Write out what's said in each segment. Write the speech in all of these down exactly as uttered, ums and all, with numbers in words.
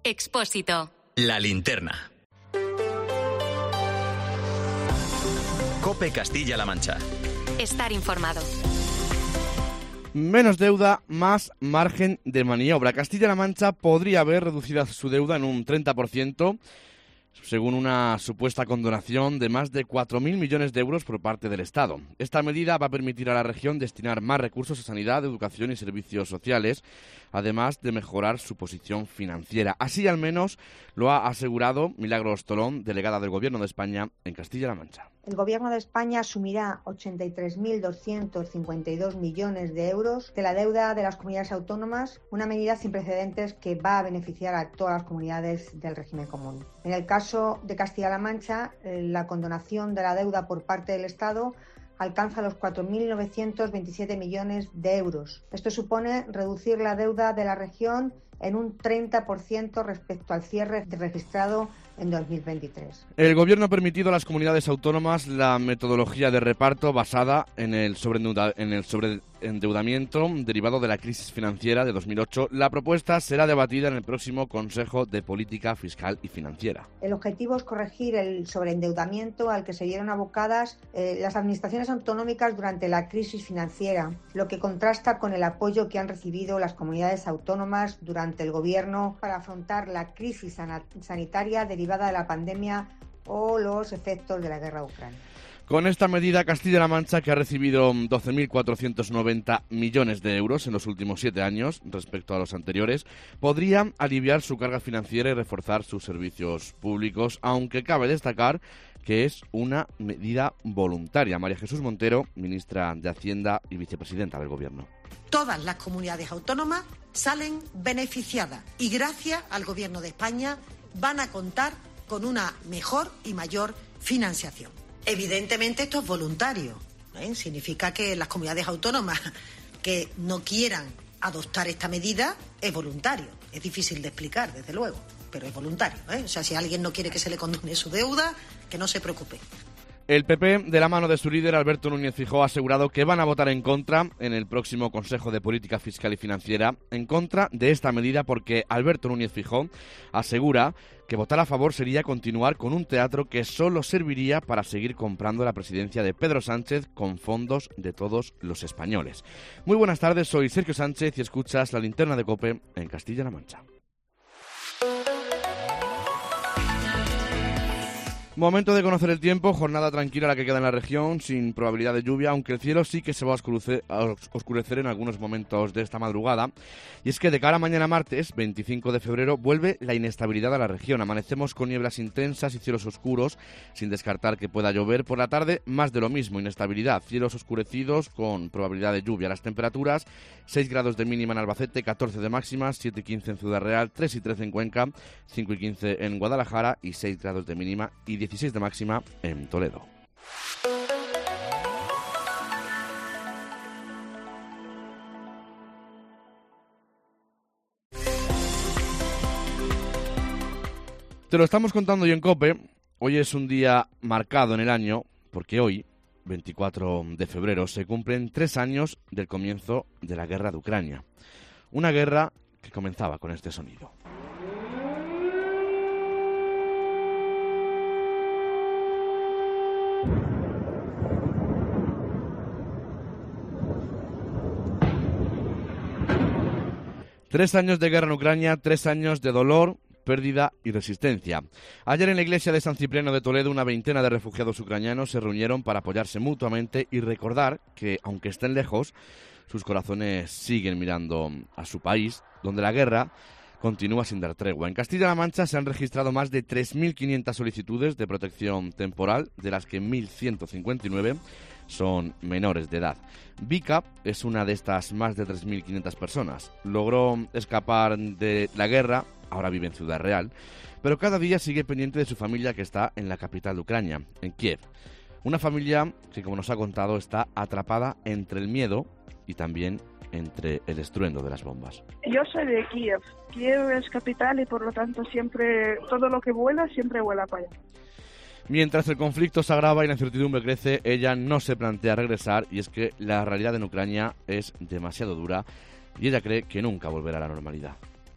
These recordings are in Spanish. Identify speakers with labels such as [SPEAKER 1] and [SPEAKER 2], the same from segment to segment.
[SPEAKER 1] Expósito.
[SPEAKER 2] La linterna. COPE Castilla-La Mancha.
[SPEAKER 1] Estar informado.
[SPEAKER 3] Menos deuda, más margen de maniobra. Castilla-La Mancha podría haber reducido su deuda en un treinta por ciento, según una supuesta condonación de más de cuatro mil millones de euros por parte del Estado. Esta medida va a permitir a la región destinar más recursos a sanidad, educación y servicios sociales, además de mejorar su posición financiera. Así al menos lo ha asegurado Milagros Tolón, delegada del Gobierno de España en Castilla-La Mancha.
[SPEAKER 4] El Gobierno de España asumirá ochenta y tres mil doscientos cincuenta y dos millones de euros de la deuda de las comunidades autónomas, una medida sin precedentes que va a beneficiar a todas las comunidades del régimen común. En el caso de Castilla-La Mancha, la condonación de la deuda por parte del Estado alcanza los cuatro mil novecientos veintisiete millones de euros. Esto supone reducir la deuda de la región en un treinta por ciento respecto al cierre registrado en dos mil veintitrés.
[SPEAKER 3] El Gobierno ha permitido a las comunidades autónomas la metodología de reparto basada en el sobreendeuda- en el sobreendeudamiento derivado de la crisis financiera de dos mil ocho. La propuesta será debatida en el próximo Consejo de Política Fiscal y Financiera.
[SPEAKER 4] El objetivo es corregir el sobreendeudamiento al que se vieron abocadas eh, las administraciones autonómicas durante la crisis financiera, lo que contrasta con el apoyo que han recibido las comunidades autónomas durante el Gobierno para afrontar la crisis sana- sanitaria derivada de la pandemia o los efectos de la guerra de Ucrania.
[SPEAKER 3] Con esta medida, Castilla-La Mancha, que ha recibido doce mil cuatrocientos noventa millones de euros en los últimos siete años respecto a los anteriores, podría aliviar su carga financiera y reforzar sus servicios públicos, aunque cabe destacar que es una medida voluntaria. María Jesús Montero, ministra de Hacienda y vicepresidenta del Gobierno.
[SPEAKER 5] Todas las comunidades autónomas salen beneficiadas y gracias al Gobierno de España van a contar con una mejor y mayor financiación. Evidentemente esto es voluntario, ¿eh? Significa que las comunidades autónomas que no quieran adoptar esta medida es voluntario. Es difícil de explicar, desde luego, pero es voluntario, ¿eh? O sea, si alguien no quiere que se le condone su deuda, que no se preocupe.
[SPEAKER 3] El P P, de la mano de su líder, Alberto Núñez Feijóo, ha asegurado que van a votar en contra en el próximo Consejo de Política Fiscal y Financiera, en contra de esta medida, porque Alberto Núñez Feijóo asegura que votar a favor sería continuar con un teatro que solo serviría para seguir comprando la presidencia de Pedro Sánchez con fondos de todos los españoles. Muy buenas tardes, soy Sergio Sánchez y escuchas La Linterna de COPE en Castilla-La Mancha. Momento de conocer el tiempo, jornada tranquila la que queda en la región, sin probabilidad de lluvia, aunque el cielo sí que se va a oscurecer, a oscurecer en algunos momentos de esta madrugada. Y es que de cara a mañana martes, veinticinco de febrero, vuelve la inestabilidad a la región. Amanecemos con nieblas intensas y cielos oscuros, sin descartar que pueda llover. Por la tarde, más de lo mismo, inestabilidad, cielos oscurecidos con probabilidad de lluvia. Las temperaturas, seis grados de mínima en Albacete, catorce de máxima, siete y quince en Ciudad Real, tres y trece en Cuenca, cinco y quince en Guadalajara y seis grados de mínima y dieciséis de máxima en Toledo. Te lo estamos contando hoy en COPE. Hoy es un día marcado en el año porque hoy, veinticuatro de febrero, se cumplen tres años del comienzo de la guerra de Ucrania. Una guerra que comenzaba con este sonido. Tres años de guerra en Ucrania, tres años de dolor, pérdida y resistencia. Ayer en la iglesia de San Cipriano de Toledo, una veintena de refugiados ucranianos se reunieron para apoyarse mutuamente y recordar que, aunque estén lejos, sus corazones siguen mirando a su país, donde la guerra continúa sin dar tregua. En Castilla-La Mancha se han registrado más de tres mil quinientas solicitudes de protección temporal, de las que mil ciento cincuenta y nueve son menores de edad. Vika es una de estas más de tres mil quinientas personas. Logró escapar de la guerra, ahora vive en Ciudad Real, pero cada día sigue pendiente de su familia que está en la capital de Ucrania, en Kiev. Una familia que, como nos ha contado, está atrapada entre el miedo y también entre el estruendo de las bombas.
[SPEAKER 6] Yo soy de Kiev. Kiev es capital y por lo tanto siempre, todo lo que vuela, siempre vuela para allá.
[SPEAKER 3] Mientras el conflicto se agrava y la incertidumbre crece, ella no se plantea regresar, y es que la realidad en Ucrania es demasiado dura y ella cree que nunca volverá a la normalidad.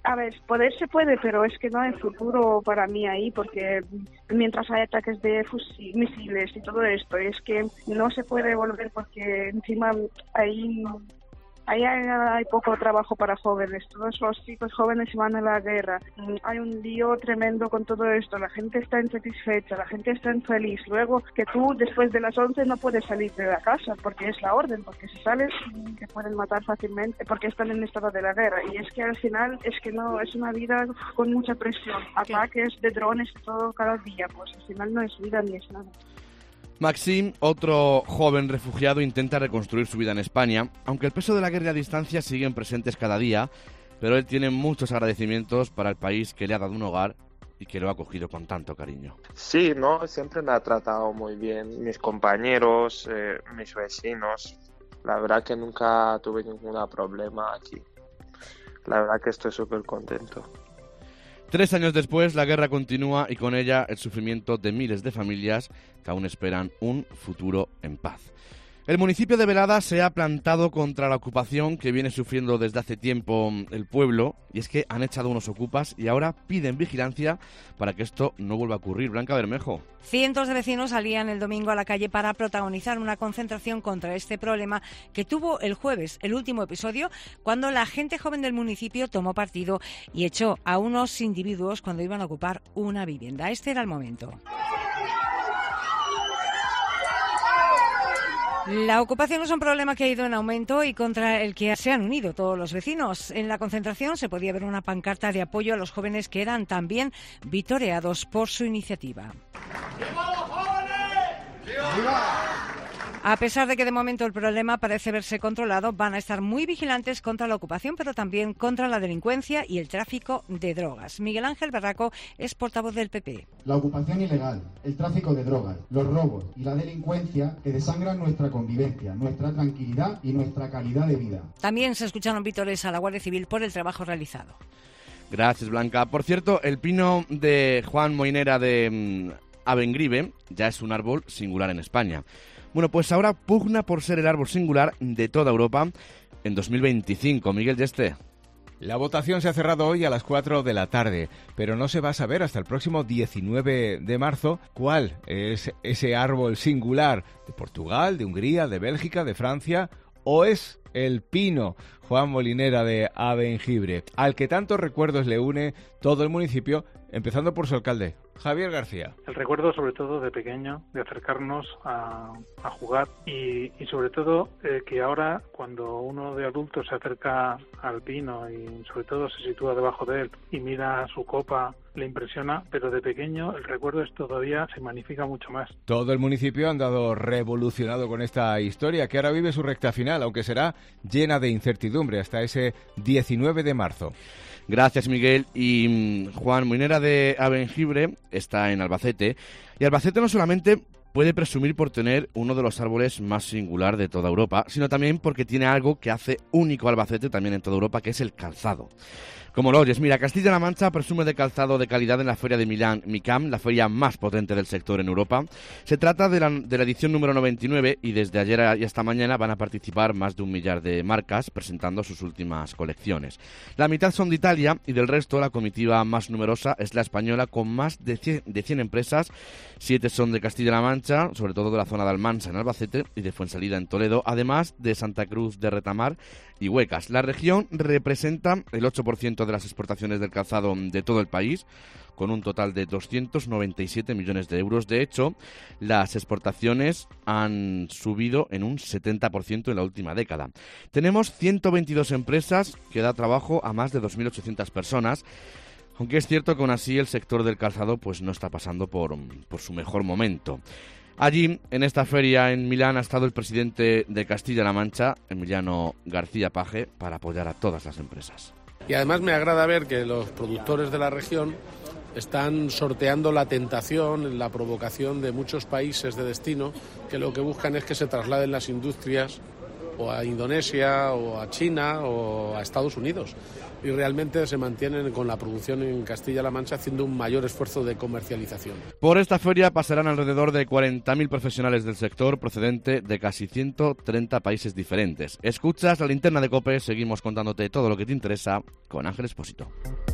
[SPEAKER 6] A ver, poder se puede, pero es que no hay futuro para mí ahí, porque mientras hay ataques de fusil, misiles y todo esto, es que no se puede volver porque encima hay, hay, hay poco trabajo para jóvenes. Todos los chicos jóvenes se van a la guerra. Hay un lío tremendo con todo esto. La gente está insatisfecha, la gente está infeliz. Luego que tú después de las once no puedes salir de la casa porque es la orden, porque si sales te pueden matar fácilmente porque están en estado de la guerra. Y es que al final es que no, es una vida con mucha presión. Ataques de drones todo cada día. Pues al final no es vida ni es nada.
[SPEAKER 3] Maxim, otro joven refugiado, intenta reconstruir su vida en España, aunque el peso de la guerra a distancia siguen presentes cada día, pero él tiene muchos agradecimientos para el país que le ha dado un hogar y que lo ha acogido con tanto cariño.
[SPEAKER 7] Sí, no, siempre me ha tratado muy bien, mis compañeros, eh, mis vecinos. La verdad que nunca tuve ningún problema aquí. La verdad que estoy súper contento.
[SPEAKER 3] Tres años después, la guerra continúa y con ella el sufrimiento de miles de familias que aún esperan un futuro en paz. El municipio de Velada se ha plantado contra la ocupación que viene sufriendo desde hace tiempo el pueblo, y es que han echado unos ocupas y ahora piden vigilancia para que esto no vuelva a ocurrir. Blanca Bermejo.
[SPEAKER 8] Cientos de vecinos salían el domingo a la calle para protagonizar una concentración contra este problema que tuvo el jueves, el último episodio, cuando la gente joven del municipio tomó partido y echó a unos individuos cuando iban a ocupar una vivienda. Este era el momento. La ocupación es un problema que ha ido en aumento y contra el que se han unido todos los vecinos. En la concentración se podía ver una pancarta de apoyo a los jóvenes que eran también vitoreados por su iniciativa. ¡Viva los jóvenes! ¡Viva! A pesar de que de momento el problema parece verse controlado, van a estar muy vigilantes contra la ocupación, pero también contra la delincuencia y el tráfico de drogas. Miguel Ángel Barraco es portavoz del P P.
[SPEAKER 9] La ocupación ilegal, el tráfico de drogas, los robos y la delincuencia que desangran nuestra convivencia, nuestra tranquilidad y nuestra calidad de vida.
[SPEAKER 8] También se escucharon vítores a la Guardia Civil por el trabajo realizado.
[SPEAKER 3] Gracias, Blanca. Por cierto, el pino de Juan Moinera de mmm, Avengrive ya es un árbol singular en España. Bueno, pues ahora pugna por ser el árbol singular de toda Europa en dos mil veinticinco. Miguel Yeste.
[SPEAKER 10] La votación se ha cerrado hoy a las cuatro de la tarde, pero no se va a saber hasta el próximo diecinueve de marzo cuál es ese árbol singular de Portugal, de Hungría, de Bélgica, de Francia, o es el pino Juan Molinera de Abengibre, al que tantos recuerdos le une todo el municipio, empezando por su alcalde, Javier García.
[SPEAKER 11] El recuerdo sobre todo de pequeño, de acercarnos a, a jugar y, y sobre todo eh, que ahora cuando uno de adulto se acerca al pino y sobre todo se sitúa debajo de él y mira su copa, le impresiona, pero de pequeño el recuerdo es todavía se magnifica mucho más.
[SPEAKER 10] Todo el municipio ha andado revolucionado con esta historia que ahora vive su recta final, aunque será llena de incertidumbre hasta ese diecinueve de marzo.
[SPEAKER 3] Gracias, Miguel. Y Juan Moinera de Abengibre está en Albacete. Y Albacete no solamente puede presumir por tener uno de los árboles más singular de toda Europa, sino también porque tiene algo que hace único a Albacete también en toda Europa, que es el calzado. Como lo oyes, mira, Castilla-La Mancha presume de calzado de calidad en la Feria de Milán MICAM, la feria más potente del sector en Europa. Se trata de la, de la edición número noventa y nueve y desde ayer y hasta mañana van a participar más de un millar de marcas presentando sus últimas colecciones. La mitad son de Italia y del resto la comitiva más numerosa es la española con más de cien, de cien empresas. Siete son de Castilla-La Mancha, sobre todo de la zona de Almansa en Albacete y de Fuensalida en Toledo, además de Santa Cruz de Retamar y Huecas. La región representa el ocho por ciento de las exportaciones del calzado de todo el país, con un total de doscientos noventa y siete millones de euros. De hecho, las exportaciones han subido en un setenta por ciento en la última década. Tenemos ciento veintidós empresas que da trabajo a más de dos mil ochocientas personas, aunque es cierto que aún así el sector del calzado pues no está pasando por, por su mejor momento. Allí, en esta feria en Milán, ha estado el presidente de Castilla-La Mancha, Emiliano García Paje, para apoyar a todas las empresas.
[SPEAKER 12] Y además me agrada ver que los productores de la región están sorteando la tentación, la provocación de muchos países de destino que lo que buscan es que se trasladen las industrias o a Indonesia o a China o a Estados Unidos. Y realmente se mantienen con la producción en Castilla-La Mancha haciendo un mayor esfuerzo de comercialización.
[SPEAKER 3] Por esta feria pasarán alrededor de cuarenta mil profesionales del sector procedente de casi ciento treinta países diferentes. Escuchas la linterna de COPE, seguimos contándote todo lo que te interesa con Ángel Expósito.